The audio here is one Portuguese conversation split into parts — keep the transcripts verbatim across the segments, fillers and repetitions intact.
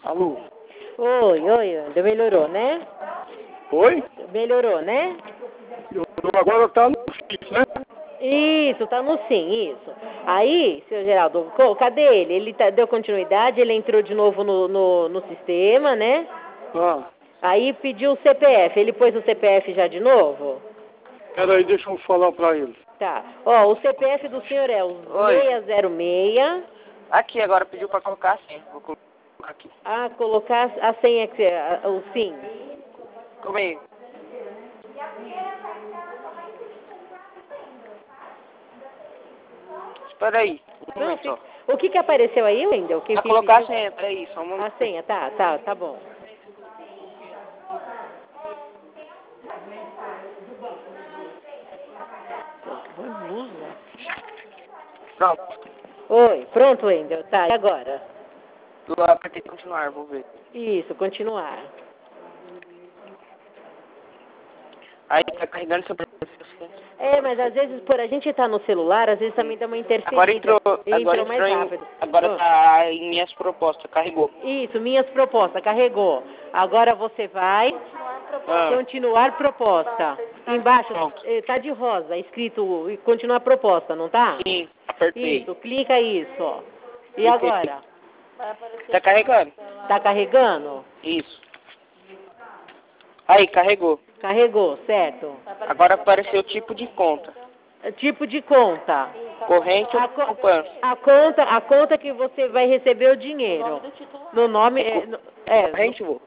Alô? Oi, oi, André, melhorou, né? Oi? Melhorou, né? Eu, eu agora tá no X, né? Isso, tá no sim, isso. Aí, seu Geraldo, co- cadê ele? Ele tá- deu continuidade, ele entrou de novo no, no, no sistema, né? Ah, Aí pediu o C P F, ele pôs o C P F já de novo? peraí, deixa eu falar pra ele. Tá. Ó, o C P F do senhor é o Oi. seis zero seis. Aqui, agora pediu pra colocar assim. Vou colocar aqui. Ah, colocar a senha, que você- a- o sim. Comigo. Espera aí. Um Não, momento fica- só. o que que apareceu aí, Wendel? O que Pra que colocar a pediu? senha, peraí, só um momento. A senha, tá, tá, tá bom. Pronto. Oi, pronto, Wendel. Tá, e agora? Eu apertei continuar, vou ver. Isso, continuar. Aí tá carregando seu perfil. É, mas às vezes, por a gente estar no celular, às vezes também dá uma interferência. Agora entrou, Entrou agora mais entrou em, rápido. agora Ah. tá em minhas propostas, carregou. Isso, minhas propostas, carregou. Agora você vai Ah, continuar proposta. Embaixo pronto. eh, tá de rosa, escrito continuar proposta, não tá? Sim, apertei. Isso, clica isso, ó. E Cliquei. agora? Tá carregando? Tá carregando? Isso. Aí, carregou. Carregou, certo? Agora apareceu o tipo de conta. Tipo de conta. Corrente ou A, co- poupança? a conta, a conta que você vai receber o dinheiro. No nome, é, no- é, no- Corrente, vô?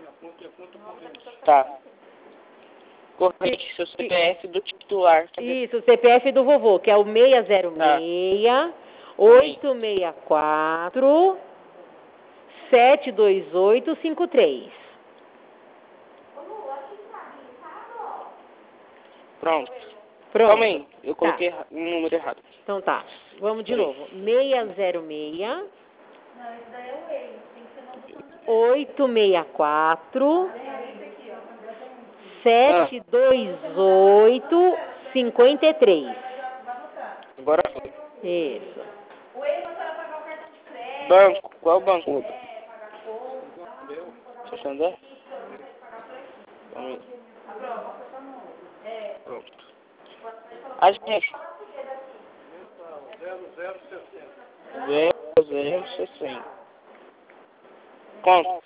Tá. Corrente, seu C P F do titular. isso, o C P F do vovô, que é o seis zero seis, oito seis quatro, sete dois oito cinco três. Pronto. Pronto. Calma aí, eu Tá. coloquei erra- um número errado. Então tá. Vamos de Peraí. novo. seis zero seis, oito seis quatro, sete dois oito cinco três. Agora foi. Isso. Banco, qual banco? Santander? Calma aí. Pronto. Agente. Zero, zero, sessenta. Conta.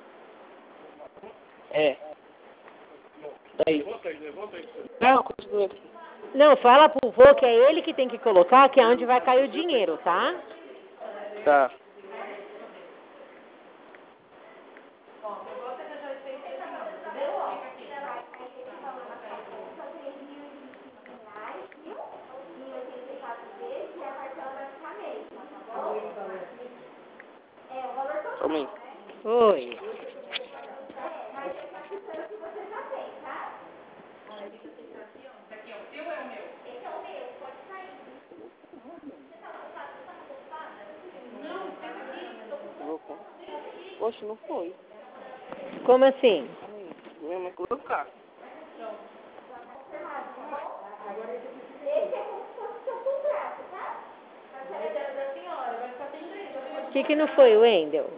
É. Daí. Não, continua. Não, fala pro vô que é ele que tem que colocar, que é onde vai cair o dinheiro, tá? Tá. Calma aí. Oi. Poxa, não foi. Como assim? Minha mãe colocar. O que que não foi, Wendel?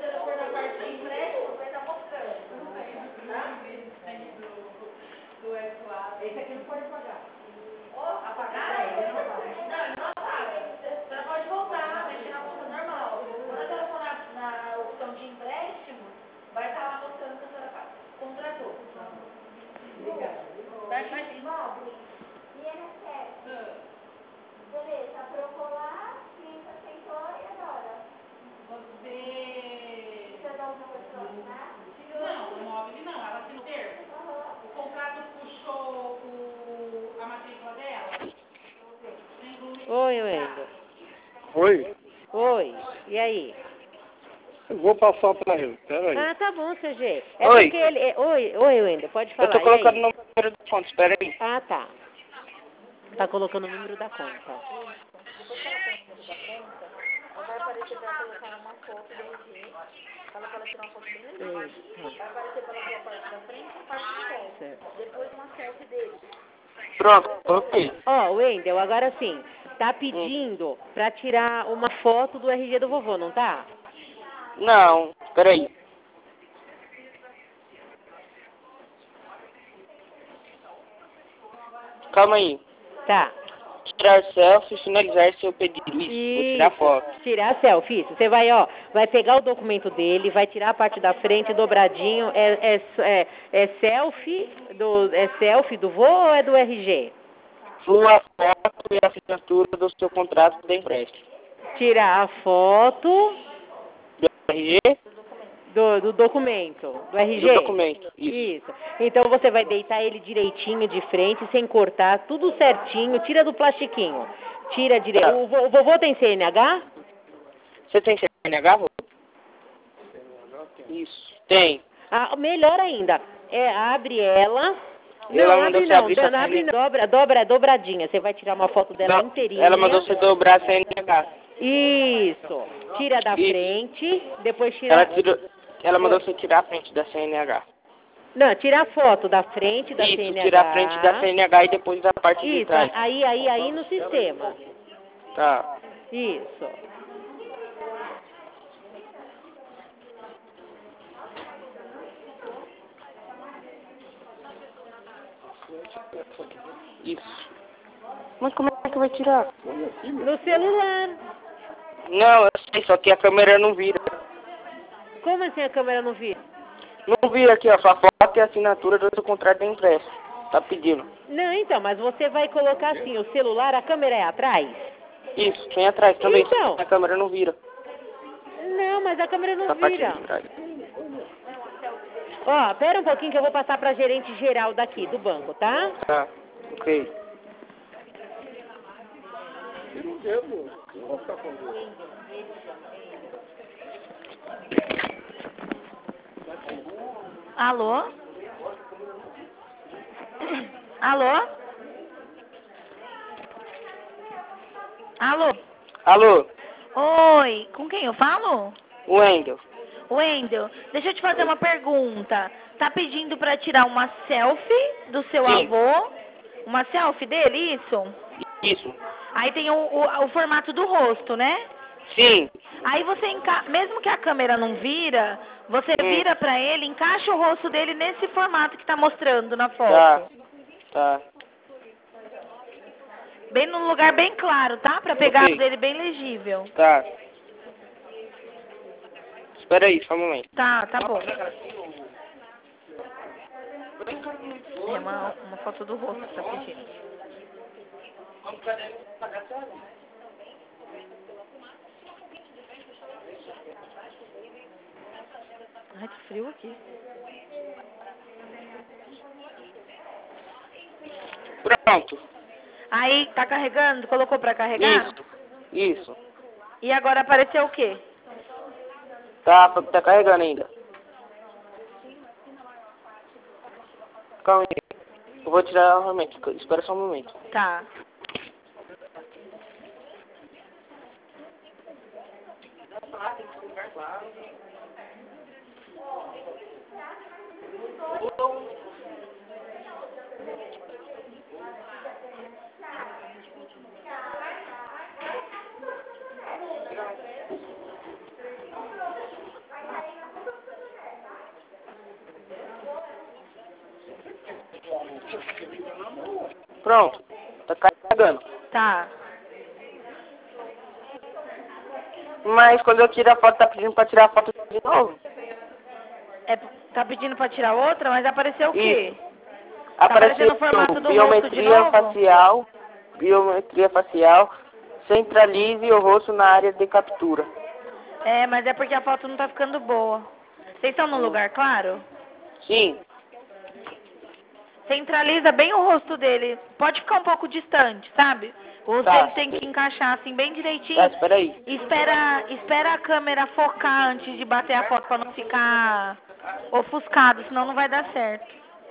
Oi, Wendel. Oi? Oi. E aí? Eu vou passar pra ele, peraí. Ah, tá bom, seu G. É Oi. porque ele... é- Oi, oi, Wendel, pode Eu falar. tô E colocando aí? o número do fonte, espera aí. Ah, tá. Tá colocando o número da conta. Pronto, coloquei. Ó, Wendel, agora sim. Tá pedindo pra tirar uma foto do R G do vovô, não tá? Não, Espera aí. Calma aí. Tá. Tirar selfie e finalizar seu pedido. Isso, vou tirar foto. Tirar selfie, isso. Você vai, ó, vai pegar o documento dele, vai tirar a parte da frente, dobradinho. É, é, é, é selfie do, é selfie do vô ou é do R G? Sua foto e a assinatura do seu contrato de empréstimo. Tirar a foto Do R G? do, do documento, do R G? Do documento, isso. Isso. Então você vai deitar ele direitinho de frente, sem cortar, tudo certinho, tira do plastiquinho. Tira direito. Tá. O, vo- o vovô tem C N H? Você tem C N H, vô? Isso. Tem. Ah, melhor ainda. É, abre ela. Ela Não, mandou abre você não, abrir sua não, abre C N H. não. Dobra, dobra, dobradinha. Você vai tirar uma foto dela Não, inteirinha. ela mandou você dobrar a C N H. Isso. Tira da Isso. frente, depois tira... Ela, tirou, ela mandou você tirar a frente da C N H. Não, tira a foto da frente da Isso, C N H. tirar a frente da C N H e depois da parte de Isso, trás. aí, aí, aí no sistema. Tá. Isso. Isso. Mas como é que vai tirar? No celular. Não, eu sei, só que a câmera não vira. Como assim a câmera não vira? Não vira aqui, ó. Sua foto e a assinatura do seu contrato de empréstimo. Tá pedindo. Não, então, mas você vai colocar assim, o celular, a câmera é atrás? Isso, tem atrás também. Então. A câmera não vira. Não, mas a câmera não Tá parte vira. de trás. Ó, pera um pouquinho que eu vou passar pra gerente geral daqui, do banco, tá? Tá. Ok. Tira o dedo. Não vou ficar com o dedo. Alô? Alô? Alô? Alô, Oi, com quem eu falo? Wendel. Wendel, deixa eu te fazer uma pergunta. Tá pedindo pra tirar uma selfie do seu Sim. avô? Uma selfie dele, isso? Isso. Aí tem o, o, o formato do rosto, né? Sim. Aí você, enca... mesmo que a câmera não vira, você Hum. vira pra ele, encaixa o rosto dele nesse formato que tá mostrando na foto. Tá. Tá. Bem num lugar bem claro, tá? Pra pegar Ok. o dele bem legível. Tá. Espera aí, só um momento. Tá, tá bom. É uma, uma foto do rosto que tá pedindo. Ai, que frio aqui. Pronto. Aí, tá carregando? Colocou pra carregar? Isso. Isso. E agora apareceu o quê? Tá, tá carregando ainda. Calma aí. Eu vou tirar novamente. Espera só um momento. Tá. Pronto. Tá carregando. Tá. Mas quando eu tiro a foto, tá pedindo pra tirar a foto de novo? É, tá pedindo pra tirar outra, mas apareceu o quê? Isso. Apareceu aparecendo o formato do rosto de biometria novo? facial. Biometria facial. Centralize o rosto na área de captura. É, mas é porque a foto não tá ficando boa. Vocês estão num lugar claro? Sim. Centraliza bem o rosto dele. Pode ficar um pouco distante, sabe? O rosto Tá. dele tem que encaixar assim bem direitinho. Tá, espera aí. Espera, espera a câmera focar antes de bater a foto pra não ficar ofuscado, senão não vai dar certo.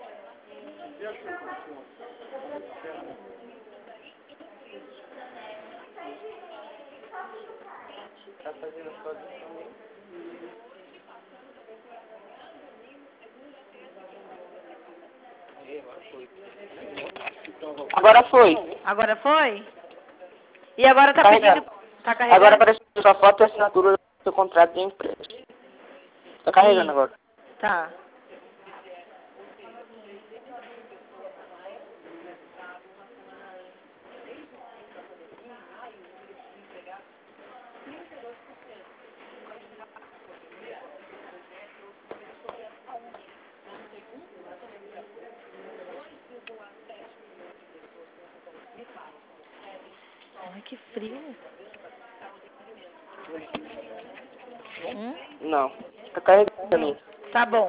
Agora foi. Agora foi? E agora tá Carregando. pedindo... Tá carregando? Agora apareceu sua foto e assinatura do seu contrato de empréstimo. Tá carregando Sim. agora. Tá. Ai, que frio. Hum? Não. Tá carregando ali. Tá bom.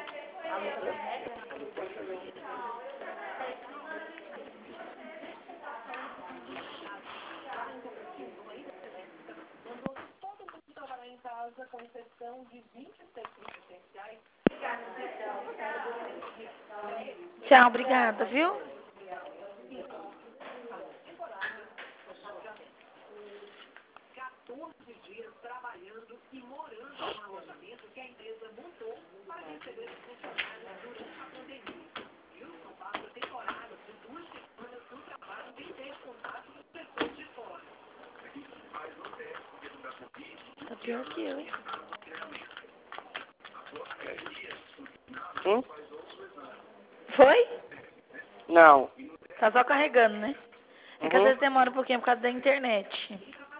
Tchau, obrigada, viu? Tá pior que eu, hein? Hum? Foi? Não. Tá só carregando, né? É que às Uhum. vezes demora um pouquinho por causa da internet.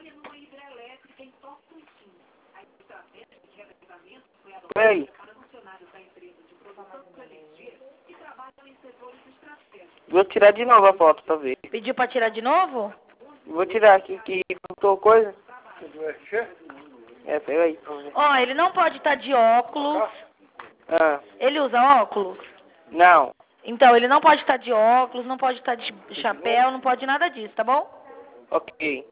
Ei. Vou tirar de novo a foto pra ver. Pediu pra tirar de novo? Vou tirar aqui que faltou coisa. Você do R G? É, pega aí. Ó, ele não pode estar de óculos. Ah, Ele usa óculos? não. Então, ele não pode estar de óculos, não pode estar de chapéu, não pode nada disso, tá bom? Ok.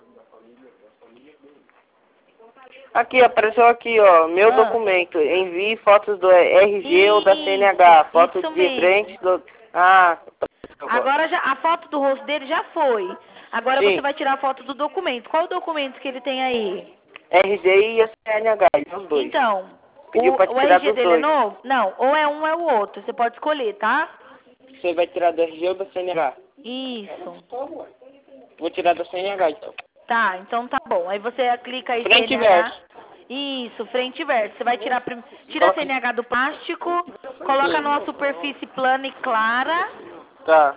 Aqui, apareceu aqui, ó. Meu Ah. documento. Envie fotos do R G ou da C N H. Isso, Foto isso de mesmo. frente do... Ah, Agora já, a foto do rosto dele já foi. Agora Sim. você vai tirar a foto do documento. Qual o documento que ele tem aí? R G e a C N H, os dois. Então, Pediu pra o, o tirar R G dos dele é dois. novo? Não, ou é um ou é o outro. Você pode escolher, tá? Você vai tirar do R G ou da C N H? Isso. Vou tirar da C N H, então. Tá, então tá bom. Aí você clica aí Frente e C N H. verso. Isso, frente e verso. Você vai tirar prim... tira a C N H do plástico, coloca Sim. numa superfície plana e clara. Tá.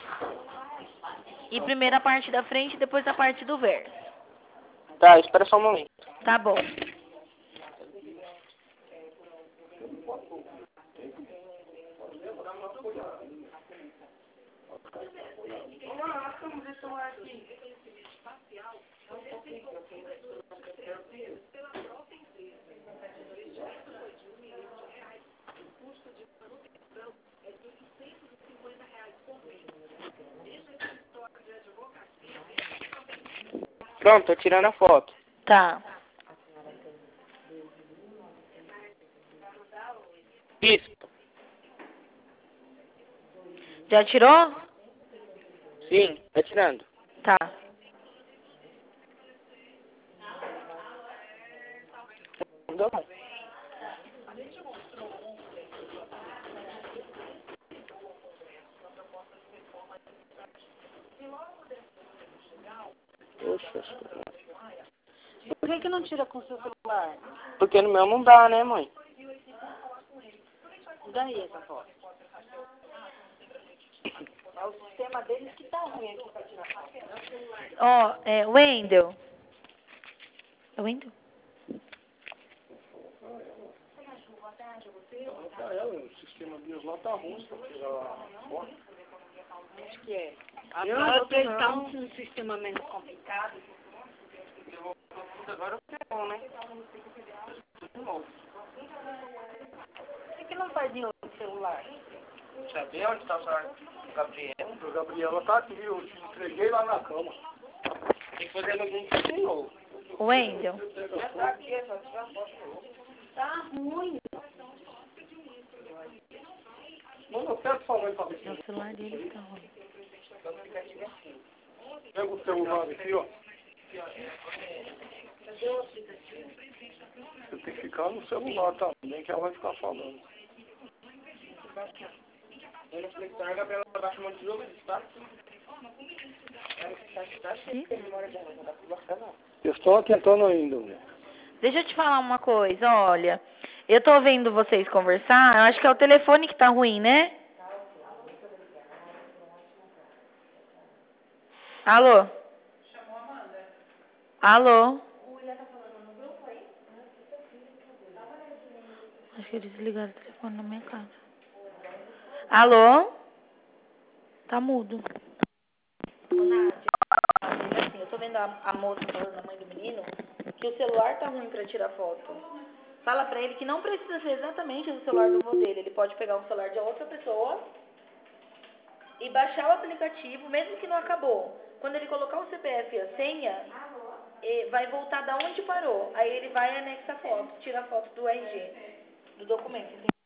E primeiro a parte da frente e depois a parte do verso. Tá, espera só um momento. Tá bom. Pronto, tô tirando a foto. Tá. Isso. Já tirou? Sim, tá tirando. Tá. Não. Poxa. Por que que não tira com seu celular? Porque no meu não dá, né, mãe? Daí essa foto. É o sistema deles que tá ruim aqui pra tirar foto. Ó, é, Wendel. É Wendel? Ah, é, o sistema deles lá tá ruim pra tirar a foto. Acho que é. Não, Agora não, eles estão não. com um sistema menos complicado. Agora é bom, né? Por que que não faz de outro celular? Sabe onde tá o celular do Gabriel? A Gabriela tá aqui, eu te entreguei lá na cama. Tem que fazer login de novo. Wendel. Tá aqui, é só tirar a foto. Tá ruim. Manda até falar pra É você. o celular dele que tá ruim. Pega o celular aqui, ó. Você tem que ficar no celular também, que ela vai ficar falando. Eu não falei que a Gabriela baixa um monte de jogo, tá? Eu estou tentando ainda, né? Deixa eu te falar uma coisa, olha. Eu tô vendo vocês conversar, eu acho que é o telefone que tá ruim, né? Alô? Alô? Acho que eles desligaram o telefone na minha casa. Alô? Tá mudo. Ô, Nádia, assim, eu tô vendo a, a moça falando, a mãe do menino, que o celular tá ruim pra tirar foto. Fala pra ele que não precisa ser exatamente do celular do vô dele. Ele pode pegar um celular de outra pessoa e baixar o aplicativo, mesmo que não acabou. Quando ele colocar o C P F e a senha, vai voltar da onde parou. Aí ele vai e anexa a foto, tira a foto do R G, do documento.